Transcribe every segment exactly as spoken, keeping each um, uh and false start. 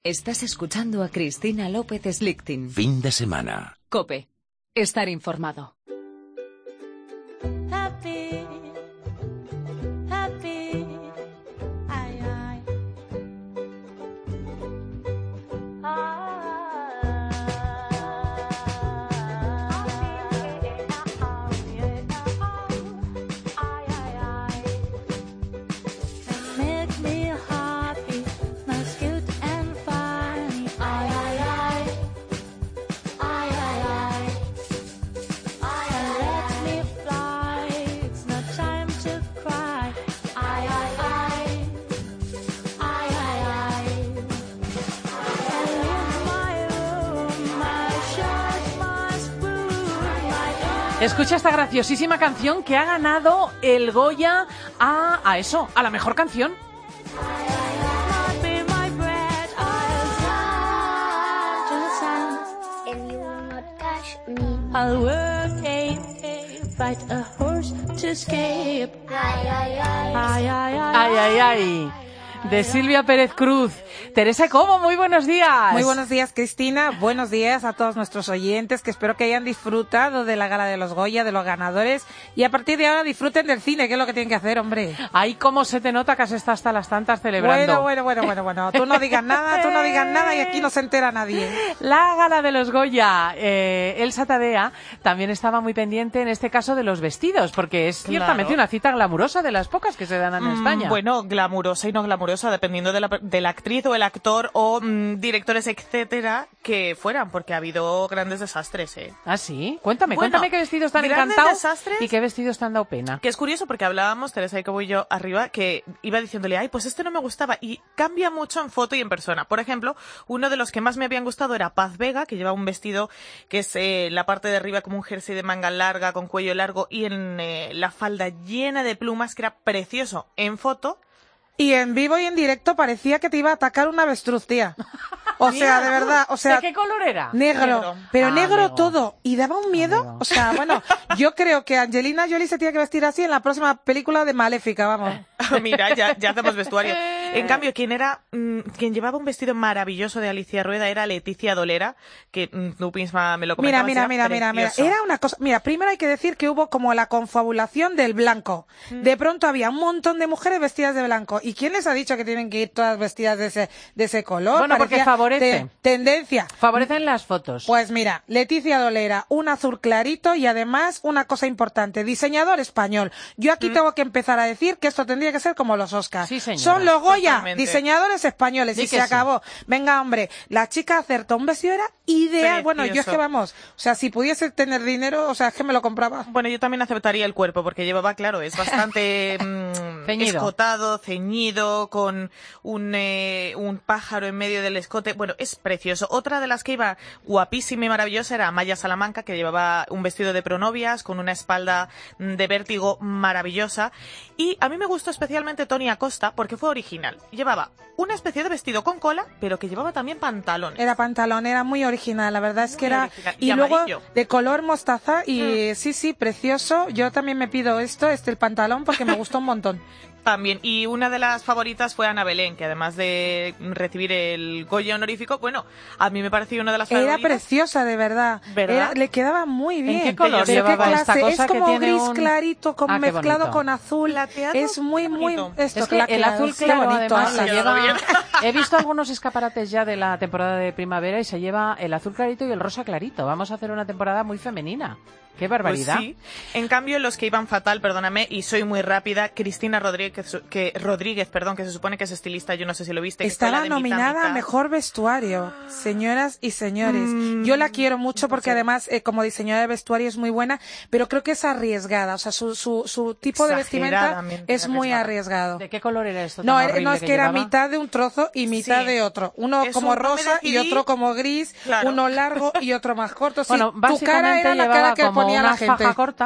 Estás escuchando a Cristina López Slichting. Fin de semana. COPE. Estar informado. Happy, happy, ay, ay. Make me happy, más cute and funny, ay, ay, ay. Ay, ay, ay. And let me fly, it's not time to cry. Ay, ay, ay. Ay, ay, ay. And in my room, my shirt must prove my Escucha esta graciosísima canción que ha ganado el Goya a, a eso, a la mejor canción. Not be my bread, I'll fly to the sun. And you will not catch me. I'll work a fight a horse to escape. Ay, ay, ay. Ay, ay, ay. Ay, ay, ay. De Silvia Pérez Cruz. Teresa Cobo, muy buenos días. Muy buenos días, Cristina. Buenos días a todos nuestros oyentes, que espero que hayan disfrutado de la gala de los Goya, de los ganadores, y a partir de ahora disfruten del cine, que es lo que tienen que hacer, hombre. Ay, cómo se te nota que has estado hasta las tantas celebrando. Bueno, bueno, bueno, bueno, bueno. Tú no digas nada, tú no digas nada y aquí no se entera nadie. La gala de los Goya. Eh, Elsa Tadea también estaba muy pendiente, en este caso, de los vestidos, porque es ciertamente Claro. una cita glamurosa de las pocas que se dan en Mm, España. Bueno, glamurosa y no glamurosa, dependiendo de la, de la actriz o el actor o mm, directores, etcétera, que fueran, porque ha habido grandes desastres, ¿eh? ¿Ah, sí? Cuéntame, Bueno, cuéntame qué vestidos te han grandes encantado desastres. y qué vestidos te han dado pena. Que es curioso porque hablábamos, Teresa y Cobo y yo arriba, que iba diciéndole, ay, pues este no me gustaba, y cambia mucho en foto y en persona. Por ejemplo, uno de los que más me habían gustado era Paz Vega, que lleva un vestido que es eh, la parte de arriba como un jersey de manga larga, con cuello largo, y en eh, la falda llena de plumas, que era precioso en foto. Y en vivo y en directo parecía que te iba a atacar una avestruz, tía. O sea, de verdad, o sea... ¿De qué color era? Negro, Negro. pero Ah, negro amigo. todo. Y daba un miedo. Amigo. O sea, bueno, yo creo que Angelina Jolie se tiene que vestir así en la próxima película de Maléfica, vamos. Mira, ya, ya hacemos vestuario. En cambio, quien era, mm, quien llevaba un vestido maravilloso de Alicia Rueda era Leticia Dolera, que mm, tú misma me lo Mira, comentabas. mira, era mira, mira, mira. precioso. Era una cosa. Mira, primero hay que decir que hubo como la confabulación del blanco. De pronto había un montón de mujeres vestidas de blanco. ¿Y quién les ha dicho que tienen que ir todas vestidas de ese, de ese color? Bueno, porque Parecía favorece. te- tendencia. Favorecen las fotos. Pues mira, Leticia Dolera, un azul clarito y además una cosa importante, diseñador español. Yo aquí tengo que empezar a decir que esto tendría que ser como los Oscars. Sí, señora. Son los Goya, Totalmente. diseñadores españoles, Di y que se sí. acabó. Venga, hombre, la chica acertó, un vestido era ideal. Precioso. Bueno, yo es que vamos, o sea, si pudiese tener dinero, o sea, es que me lo compraba. Bueno, yo también aceptaría el cuerpo, porque llevaba, claro, es bastante mm, Ceñido. escotado, ceñido, con un, eh, un pájaro en medio del escote. Bueno, es precioso. Otra de las que iba guapísima y maravillosa era Amaya Salamanca, que llevaba un vestido de pronovias con una espalda mm, de vértigo maravillosa. Y a mí me gustó especialmente Toni Acosta, porque fue original. Llevaba una especie de vestido con cola, pero que llevaba también pantalones. Era pantalón, era muy original, la verdad es que Muy era... original. Y, Y luego amarillo. de color mostaza y sí, sí, precioso. Yo también me pido esto, este el pantalón, porque me gustó un montón. También, y una de las favoritas fue Ana Belén, que además de recibir el Goya honorífico, bueno, a mí me pareció una de las Era favoritas. preciosa, de verdad. ¿Verdad? Era- le quedaba muy bien. qué color Pero llevaba qué esta clase, cosa es que como tiene gris un- clarito, con Ah, qué mezclado bonito. con azul. Plateado, Es muy, qué muy... bonito. Esto, Es que el claqueado. azul Qué claro, bonito, además, ala. se ha quedado lleva... bien. He visto algunos escaparates ya de la temporada de primavera y se lleva el azul clarito y el rosa clarito. Vamos a hacer una temporada muy femenina. ¡Qué barbaridad! Pues sí. En cambio, los que iban fatal, perdóname, y soy muy rápida, Cristina Rodríguez, que, Rodríguez, perdón, que se supone que es estilista, yo no sé si lo viste. que fue la Estaba de mitad, nominada a mitad. Mejor Vestuario, señoras y señores. Mm, Yo la quiero mucho porque sí. además eh, como diseñadora de vestuario es muy buena, pero creo que es arriesgada. O sea, su, su, su tipo de vestimenta Exageradamente es muy arriesgada. arriesgado. ¿De qué color era esto? No, tan eh, horrible no, es que, era llevaba? mitad de un trozo y mitad Sí. de otro. Uno Es como un no me rosa y decidí. otro como gris, Claro. uno largo y otro más corto. Sí, Bueno, tu cara básicamente era la llevaba cara que como ponía una la gente. faja corta.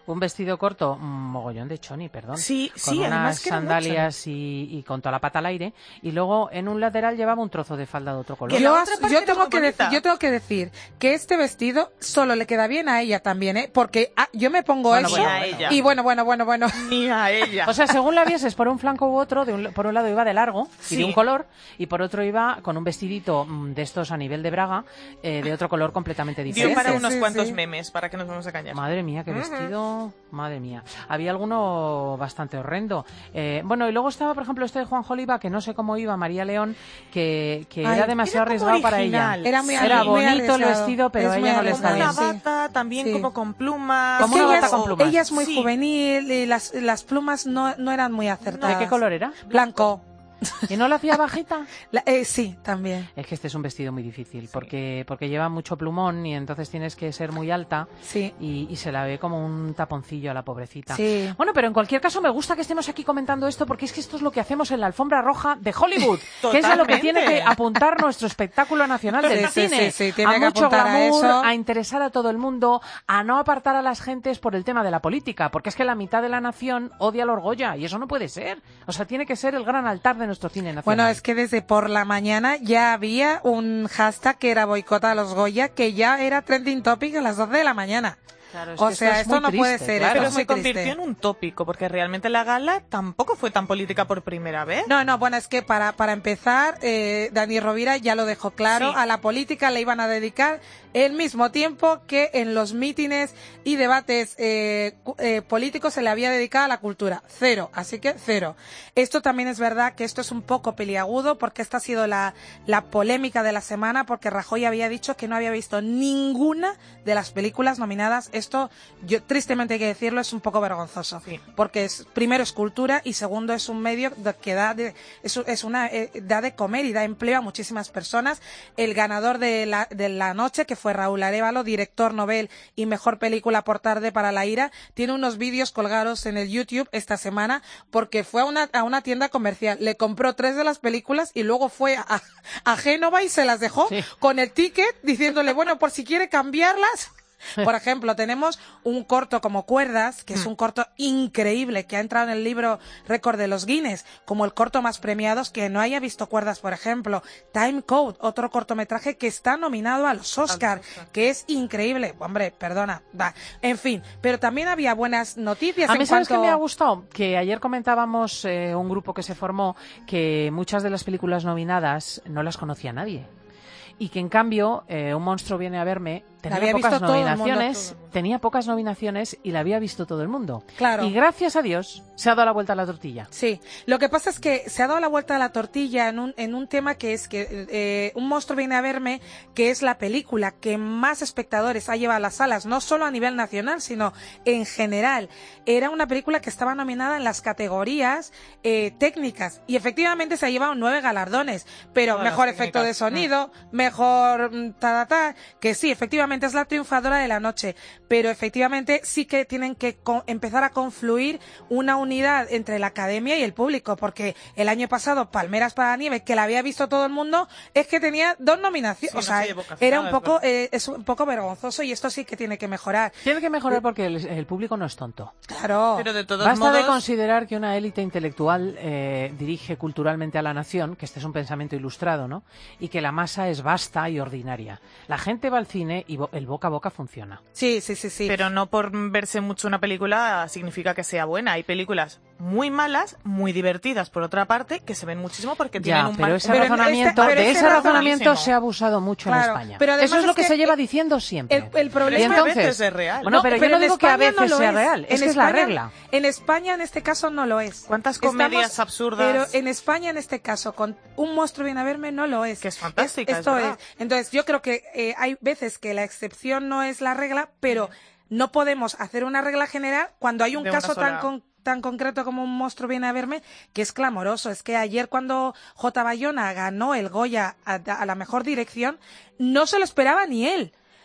Un vestido corto, un mogollón de choni, perdón. Sí, con sí, unas además que era mucho. sandalias y, y con toda la pata al aire. Y luego en un lateral llevaba un trozo de falda de otro color. Que la Yo, otra parte yo era tengo muy que bonita. decir, yo tengo que decir que este vestido solo le queda bien a ella también, ¿eh? Porque ah, yo me pongo Bueno, eso bueno, a ella. y bueno, bueno, bueno, bueno. Ni a ella. O sea, según la vieses por un flanco u otro, de un- por un lado iba de largo y Sí. de un color, y por otro iba con un vestidito mm, de estos a nivel de braga, eh, de otro color completamente Dio diferente. para sí, unos sí, cuantos sí. memes, para que nos vamos a cañar. Madre mía, qué vestido, madre mía. Había alguno bastante horrendo. Eh, bueno, y luego estaba, por ejemplo, este de Juan Oliva, que no sé cómo iba, María León, que, que Ay, era demasiado era como arriesgado para original. ella. Era muy, Era muy bonito el arriesgado. vestido, pero Es a muy ella no le Como está arriesgado, bien. una sí. bata, también Sí. como con plumas. Como Es que una ella, bata es- con plumas. ella es muy Sí. juvenil y las, las plumas no, no eran muy acertadas. ¿De qué color era? Blanco. ¿Y no la hacía bajita? La- eh, sí, también. Es que este es un vestido muy difícil, porque, porque lleva mucho plumón y entonces tienes que ser muy alta Sí. y, y se la ve como un taponcillo a la pobrecita. Sí. Bueno, pero en cualquier caso me gusta que estemos aquí comentando esto, porque es que esto es lo que hacemos en la alfombra roja de Hollywood, que es a lo que Totalmente. tiene que apuntar nuestro espectáculo nacional del Sí, sí, cine. sí, sí, tiene a que mucho apuntar a glamour, eso. a interesar a todo el mundo, a no apartar a las gentes por el tema de la política, porque es que la mitad de la nación odia al Orgoya y eso no puede ser. O sea, tiene que ser el gran altar de nuestro cine nacional. Bueno, es que desde por la mañana ya había un hashtag que era boicota a los Goya, que ya era trending topic a las doce de la mañana. Claro, es O que sea, es esto muy no puede triste, ser, claro. esto Pero es muy se convirtió triste. en un tópico, porque realmente la gala tampoco fue tan política por primera vez. No, no, bueno, es que para, para empezar, eh, Dani Rovira ya lo dejó claro, Sí. a la política le iban a dedicar el mismo tiempo que en los mítines y debates eh, cu- eh, políticos se le había dedicado a la cultura. Cero, así que cero. Esto también es verdad que esto es un poco peliagudo porque esta ha sido la, la polémica de la semana porque Rajoy había dicho que no había visto ninguna de las películas nominadas. Esto, yo tristemente hay que decirlo, es un poco vergonzoso. Sí. Porque es, primero es cultura y segundo es un medio de- que da de, es, es una, eh, da de comer y da empleo a muchísimas personas. El ganador de la, de la noche, que fue Raúl Arévalo, director Nobel y mejor película por tarde para la ira, tiene unos vídeos colgados en el YouTube esta semana porque fue a una, a una tienda comercial, le compró tres de las películas y luego fue a, a Génova y se las dejó Sí. con el ticket diciéndole, bueno, por si quiere cambiarlas. Por ejemplo, tenemos un corto como Cuerdas, que es un corto increíble, que ha entrado en el libro récord de los Guinness, como el corto más premiado, que no haya visto Cuerdas, por ejemplo. Time Code, otro cortometraje que está nominado a los Oscar, que es increíble. Hombre, perdona, va. En fin, pero también había buenas noticias A en mí, ¿sabes cuanto... qué me ha gustado? Que ayer comentábamos eh, un grupo que se formó que muchas de las películas nominadas no las conocía nadie. Y que en cambio, eh, Un monstruo viene a verme tenía había pocas visto todo el mundo, nominaciones, todo el mundo. tenía pocas nominaciones y la había visto todo el mundo. Claro. Y gracias a Dios se ha dado la vuelta a la tortilla. Sí, lo que pasa es que se ha dado la vuelta a la tortilla en un, en un tema que es que eh, Un monstruo viene a verme, que es la película que más espectadores ha llevado a las salas, no solo a nivel nacional, sino en general. Era una película que estaba nominada en las categorías eh, técnicas y efectivamente se ha llevado nueve galardones, pero Todas las mejor efecto de técnicas. sonido, mejor mm, ta, ta, ta, que sí, efectivamente es la triunfadora de la noche, pero efectivamente sí que tienen que co- empezar a confluir una unidad entre la academia y el público, porque el año pasado Palmeras para la nieve, que la había visto todo el mundo, es que tenía dos nominaciones, Sí, o no sea, se llevó casi era nada, un es poco, verdad. eh, es un poco vergonzoso y esto sí que tiene que mejorar. Tiene que mejorar porque el, el público no es tonto. Claro. Pero de todos Basta modos, de considerar que una élite intelectual eh, dirige culturalmente a la nación, que este es un pensamiento ilustrado, ¿no? Y que la masa es vasta y ordinaria. La gente va al cine y bo- el boca a boca funciona. Sí, sí, sí, sí. pero no por verse mucho una película significa que sea buena. Hay películas muy malas, muy divertidas, por otra parte, que se ven muchísimo porque tienen Ya, un pero mar- ese Pero en razonamiento, este- pero de ese ese razonamiento razonamiento se ha abusado mucho Claro, en España. pero además Eso es lo es que, que se lleva el- diciendo siempre. el- el problema Y es que a entonces, veces es real. Bueno, No, pero, yo no en digo que a España veces no lo sea es. real, es En que es la España- regla. En España en este caso no lo es. ¿Cuántas Estamos- comedias absurdas? Pero en España en este caso, con Un monstruo viene a verme, no lo es. Que es fantástica, es esto verdad. es. Entonces yo creo que eh, hay veces que la excepción no es la regla, pero no podemos hacer una regla general cuando hay un De una caso sola. tan con- tan concreto como Un monstruo viene a verme, que es clamoroso. Es que ayer cuando J. Bayona ganó el Goya a, a la mejor dirección, no se lo esperaba ni él.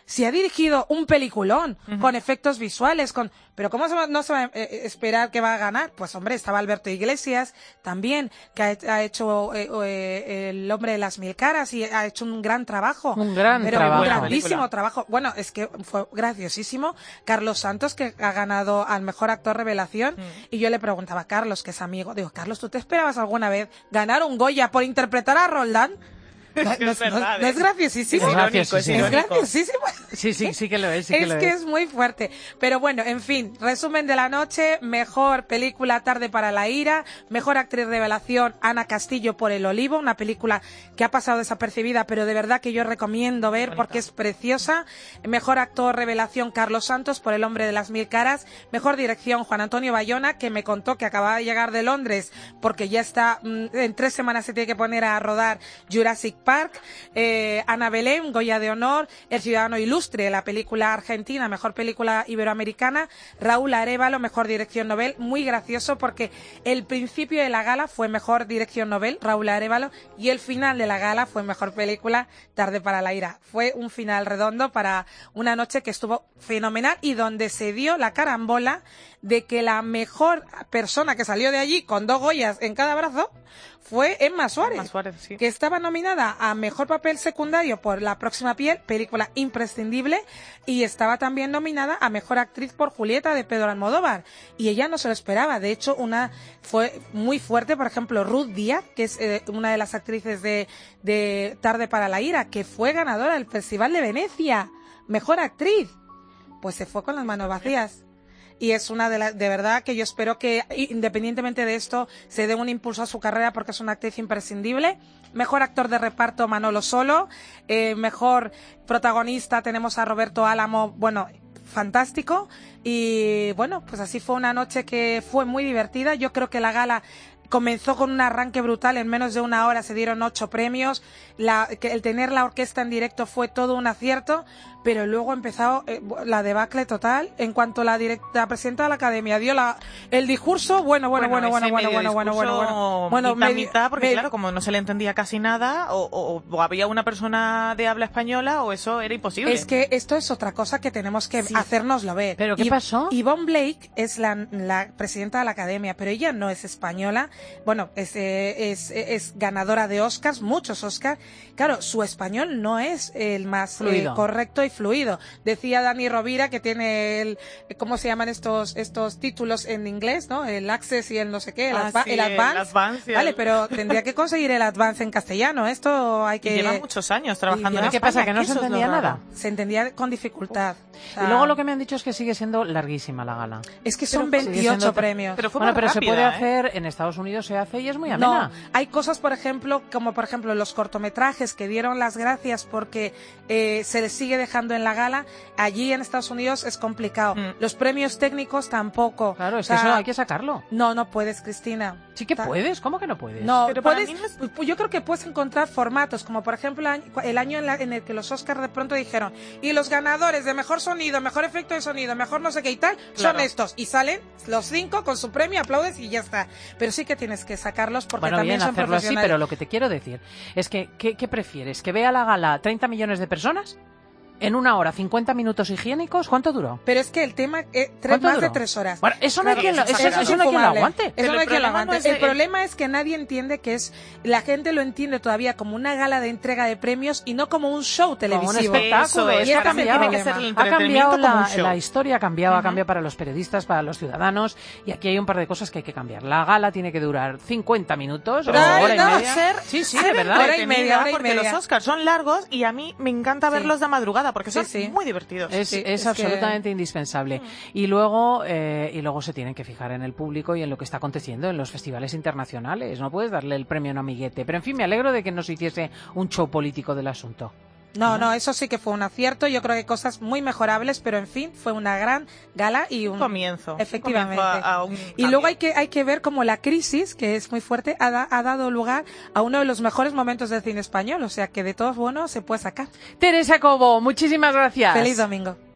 Si ha dirigido un peliculón, Ujú. con efectos visuales, con... Pero ¿cómo se va- no se va a eh, esperar que va a ganar? Pues hombre, estaba Alberto Iglesias también, que ha, ha hecho eh, eh, El hombre de las mil caras y ha hecho un gran trabajo. Un gran pero trabajo. Un Buena grandísimo película. trabajo. Bueno, es que fue graciosísimo. Carlos Santos, que ha ganado al mejor actor revelación, Mm. y yo le preguntaba a Carlos, que es amigo, digo, Carlos, ¿tú te esperabas alguna vez ganar un Goya por interpretar a Roldán? No, Es que no es es- no- verdad, no ¿eh? es graciosísimo. Es irónico, graciosísimo. es Es irónico. graciosísimo. Sí, sí, sí que lo es, sí que es lo que es. es muy fuerte. Pero bueno, en fin, resumen de la noche, mejor película Tarde para la ira, mejor actriz revelación Ana Castillo por El Olivo, una película que ha pasado desapercibida, pero de verdad que yo recomiendo ver Bonita. porque es preciosa. Mejor actor revelación Carlos Santos por El hombre de las mil caras, mejor dirección Juan Antonio Bayona, que me contó que acababa de llegar de Londres porque ya está, mm, en tres semanas se tiene que poner a rodar Jurassic Park. Eh, Ana Belén, Goya de Honor, El Ciudadano Ilustre, la película argentina, mejor película iberoamericana, Raúl Arévalo, mejor dirección Nobel, muy gracioso porque el principio de la gala fue mejor dirección Nobel, Raúl Arévalo, y el final de la gala fue mejor película, Tarde para la ira. Fue un final redondo para una noche que estuvo fenomenal y donde se dio la carambola de que la mejor persona que salió de allí con dos Goyas en cada brazo fue Emma Suárez, Emma Suárez, sí. que estaba nominada a mejor papel secundario por La próxima piel, película imprescindible, y estaba también nominada a mejor actriz por Julieta de Pedro Almodóvar, y ella no se lo esperaba. De hecho, una fue muy fuerte, por ejemplo, Ruth Díaz, que es eh, una de las actrices de, de Tarde para la ira, que fue ganadora del Festival de Venecia, mejor actriz, pues se fue con las manos vacías. Y es una de las, de verdad que yo espero que, independientemente de esto, se dé un impulso a su carrera porque es una actriz imprescindible. Mejor actor de reparto Manolo Solo, eh, mejor protagonista tenemos a Roberto Álamo, bueno, fantástico. Y bueno, pues así fue una noche que fue muy divertida. Yo creo que la gala comenzó con un arranque brutal, en menos de una hora se dieron ocho premios, la, que el tener la orquesta en directo fue todo un acierto, pero luego empezó eh, la debacle total en cuanto la, direct, la presidenta de la academia dio la, el discurso, bueno, bueno, bueno, bueno, ese bueno, medio bueno, bueno, bueno, discurso bueno, mitad, medio- mitad, porque medio- claro, como no se le entendía casi nada, o, o- o había una persona de habla española, o eso era imposible. Es que esto es otra cosa que tenemos que Sí. hacérnoslo ver. ¿Pero qué Y- pasó? Yvonne Blake es la, la presidenta de la academia, pero ella no es española. Bueno, es, eh, es, es ganadora de Oscars, muchos Oscars. Claro, su español no es el más eh, Fluido. correcto y fluido. Decía Dani Rovira que tiene el, ¿cómo se llaman estos, estos títulos en inglés, no? El Access y el no sé qué, el, Ah, adva- sí, el el Advance. Advance y Vale, el- pero tendría que conseguir el Advance en castellano. Esto hay Y que... lleva muchos años trabajando lleva- en ¿Qué España, pasa, que no se eso es lo entendía raro. nada? Se entendía con dificultad. O sea, Y luego lo que me han dicho es que sigue siendo larguísima la gala. Es que son Pero sigue veintiocho siendo- premios. Pero fue Bueno, más pero se rápida, puede ¿eh? hacer, en Estados Unidos se hace y es muy No, amena. hay cosas, por ejemplo, como por ejemplo los cortometrajes que dieron las gracias porque eh, se les sigue dejando en la gala. Allí en Estados Unidos es complicado. Mm. Los premios técnicos tampoco. Claro, es O sea, que eso hay que sacarlo. No, no puedes, Cristina. Sí que Ta- puedes, ¿cómo que no puedes? No, Pero para puedes, mí no es- pu- yo creo que puedes encontrar formatos, como por ejemplo el año, el año en, la- en el que los Oscars de pronto dijeron, y los ganadores de mejor sonido, mejor efecto de sonido, mejor no sé qué y tal, son Claro. estos. Y salen los cinco con su premio, aplaudes y ya está. Pero sí que tienes que sacarlos porque Bueno, también bien, son hacerlo así, profesionales. pero lo que te quiero decir es que, ¿qué, qué prefieres? ¿Que vea la gala treinta millones de personas? ¿En una hora, cincuenta minutos higiénicos? ¿Cuánto duró? Pero es que el tema es tres, ¿Cuánto más duró? de tres horas. Bueno, eso no hay quien lo- eso- eso- eso eso no hay quien lo infumable. aguante. Eso Pero no el hay quien lo problema no aguante. es el el- problema es que nadie entiende que es, la gente lo entiende todavía como una gala de entrega de premios y no como un show Como un televisivo. espectáculo. Eso es es, que ha para mí cambiado, tiene que ser el ha entretenimiento cambiado como un la, show. la historia, ha cambiado, ha Ujú. cambiado para los periodistas, para los ciudadanos, y aquí hay un par de cosas que hay que cambiar. La gala tiene que durar cincuenta minutos o Ay, hora y no, media. ser- sí, sí, Ser de verdad. Hora y entretenida, media, hora y porque media. los Oscars son largos y a mí me encanta Sí. verlos de madrugada porque Sí, son sí. muy divertidos. Es, Sí, es es que- absolutamente indispensable. Y luego eh, y luego se tienen que fijar en el público y en lo que está aconteciendo en los festivales internacionales. No puedes darle el premio a un amiguete. Pero en fin, me alegro de que no se hiciese un show político del asunto. No, no, eso sí que fue un acierto. Yo creo que cosas muy mejorables, pero en fin, fue una gran gala y un Un comienzo. un Efectivamente. comienzo a- a un Y cambio. luego hay que, hay que ver cómo la crisis, que es muy fuerte, ha, da- ha dado lugar a uno de los mejores momentos del cine español. O sea que de todos bueno se puede sacar. Teresa Cobo, muchísimas gracias. Feliz domingo.